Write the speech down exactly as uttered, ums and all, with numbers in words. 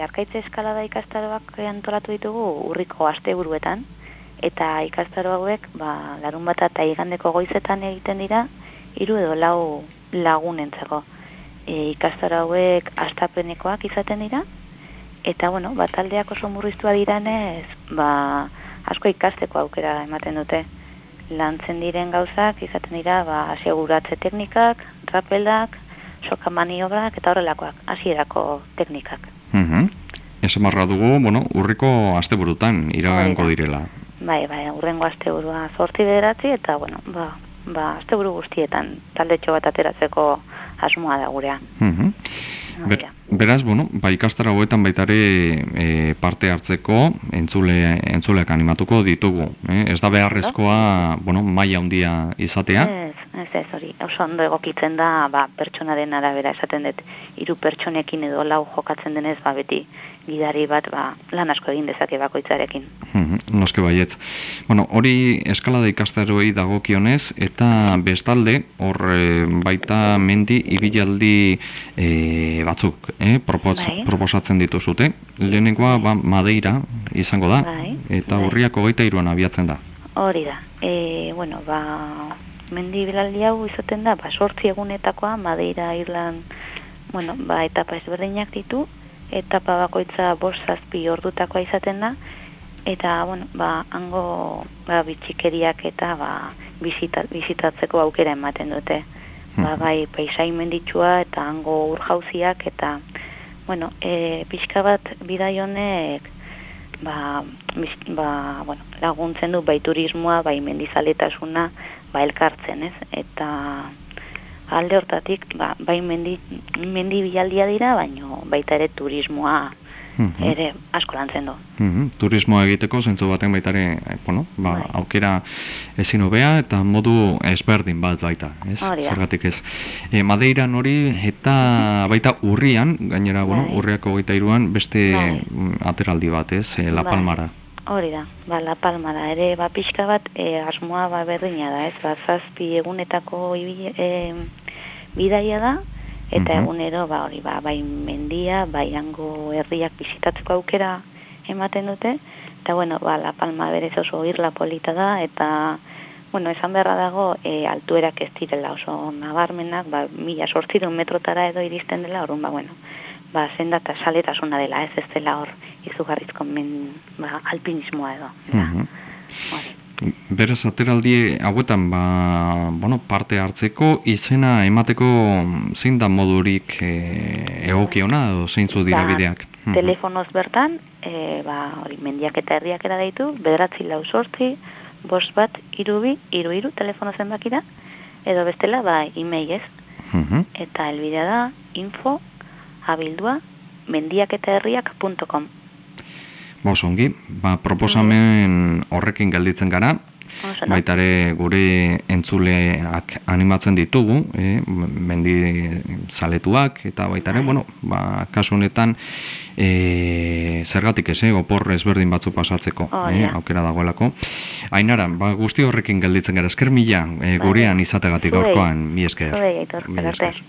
Arkaitz eskalada ikastaroak antolatu ditugu urriko asteburuetan, eta ikastaro hauek ba, larun bata eta igandeko goizetan egiten dira, hiru edo lau lagunentzako. E, ikastaro hauek astapenekoak izaten dira, eta bueno, ba, taldeak oso murriztua diranez, ba, asko ikasteko aukera ematen dute. Lantzen diren gauzak izaten dira ba, aseguratze teknikak, rapelak, soka maniobrak eta horrelakoak, hasierako teknikak. Mhm. Esan marra dugu, bueno, urriko asteburutan iragango direla. Bai, bai, urrengo asteburua zortzi bederatzi eta, bueno, ba, ba, asteburu guztietan taldetxo bat ateratzeko asmoa da gurean. Mhm. Ber, beraz, bueno, ba, ikastara hauetan baitare e, parte hartzeko entzule, entzuleak animatuko ditugu. Eh? Ez da beharrezkoa, bueno, maila handia izatea? Ez, ez, ez, hori. Oso ondo egokitzen da, ba, pertsonaren arabera esaten dut, hiru pertsonekin edo lau jokatzen denez, ba, beti gidari bat, ba, lan asko egin dezake bakoitzarekin. Noske baietz. Bueno, hori eskalada ikastaroei dagokionez, eta bestalde, hor e, baita mendi ibilaldi e, batzuk, eh, propos, bai. proposatzen dituzute. Lehenengoa, ba, Madeira izango da, bai. eta bai. urriak hogeita hiruan abiatzen da. Hori da. E, bueno, ba, mendi ibilaldi hau izaten da, ba, sortzi egunetakoa, Madeira, Irland, bueno, ba, etapa ezberdinak ditu, etapa bakoitza bost zazpi ordutakoa izaten da, eta, bueno, ba, hango ba, bitxikeriak eta ba, bisita, bisitatzeko aukera ematen dute. Ba, bai, paisain menditsua eta hango urjauziak eta, bueno, e, pixka bat bidai honek ba, mis, ba, bueno, laguntzen du bai turismoa, bai mendizaletasuna, ba, elkartzen, ez? Eta alde hortatik, ba, bai mendi, mendi bilaldia dira, baino baita ere turismoa mm-hmm. ere asko lantzen du. Mm-hmm. Turismoa egiteko zentzu baten baita ere, bueno, ba, bai. aukera ezin hobea eta modu ezberdin bat baita, ez? Zergatik ez. E, Madeiran hori eta baita urrian, gainera, bueno, bai. urriako hogeita hiruan beste bai. ateraldi bat, ez? E, La Palmara. Bai. Hori da, ba, La Palmara ere, ba, pixka bat e, asmoa ba, berdina da, ez? Ba, zazpi egunetako ibi, e, bidaia da, eta uh-huh. egunero, ba, hori, ba, bai mendia, bai hango herriak bisitatzeko aukera ematen dute, eta, bueno, ba, La Palma berez oso irla polita da, eta, bueno, esan beharra dago, e, altuerak ez direla oso nabarmenak, ba, mila sortzireun metrotara edo iristen dela, orrun, ba, bueno, ba, zenda eta saletasuna dela, ez ez dela hor izugarrizko men, ba, alpinismoa edo. Uh-huh. Beraz, ateraldi hauetan, ba, bueno, parte hartzeko, izena emateko zein da modurik e, egokiona, edo zeintzu dira ba, bideak? Telefonoz bertan, e, ba, hori, mendiak eta herriak era deitu, bederatzi lau sortzi, bost bat, irubi, iru iru, telefono zenbakira, edo bestela, ba, e-mail ez. Uh-huh. Eta elbidea da, info, abildua, mendiaketaherriak punto com. Ba, oso ongi, ba, proposamen horrekin gelditzen gara, baitare gure entzuleak animatzen ditugu, eh, mendi zaletuak, eta baitare, bueno, ba, kasu honetan, e, zergatik ez, eh, opor ezberdin batzu pasatzeko, oh, eh, yeah. aukera dagoelako. Ainara, ba, guzti horrekin gelditzen gara, esker mila, eh, gurean izategatik gaurkoan, mi esker. Zue, aitor,